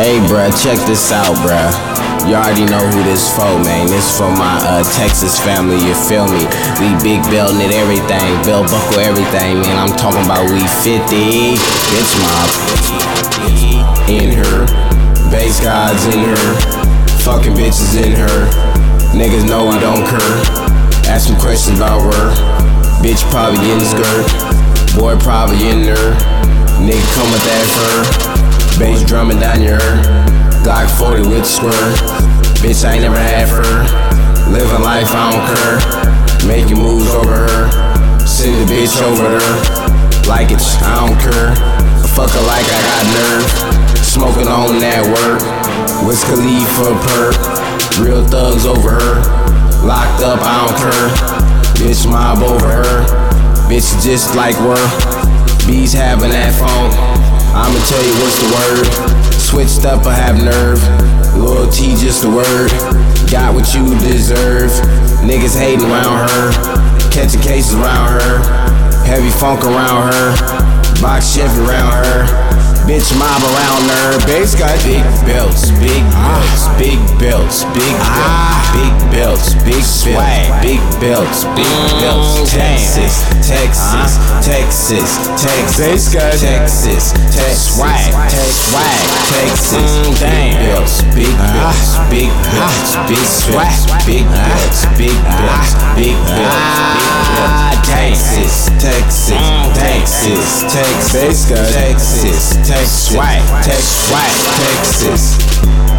Hey bruh, check this out bruh. You already know who this for, man. This for my Texas family, you feel me? We big beltin' it everything, belt buckle everything, man. I'm talking about we 50. Bitch mob in her, bass gods in her, fucking bitches in her. Niggas know we don't cur. Ask some questions about her. Bitch probably getting skirt, boy probably in her. Nigga come with that fur. Bass drumming down your Glock 40 with the squirt. Bitch, I ain't never had fur. Living life, I don't care. Making moves over her. Send the bitch over her. Like it, I don't care. Fuck her like I got nerve. Smoking on that work. Wiz Khalifa perk. Real thugs over her. Locked up, I don't care. Bitch mob over her. Bitch just like work. Bees having that phone. I'ma tell you what's the word. Switched up, I have nerve. Loyalty just a word. Got what you deserve. Niggas hating around her. Catching cases around her. Heavy funk around her. Box Chevy around her. Bitch mob around her. Bass got big belts, big belts, big belts, big belts, big belts, big swag, big belts, big belts. Texas, Texas, Texas, Texas, Texas, Texas, swag, swag, Texas. Big belts, big belts, big belts, big swag, big belts, big belts, big belts, big belts. Texas, Texas, Texas, Texas, Texas, Texas, swag, Texas, Texas.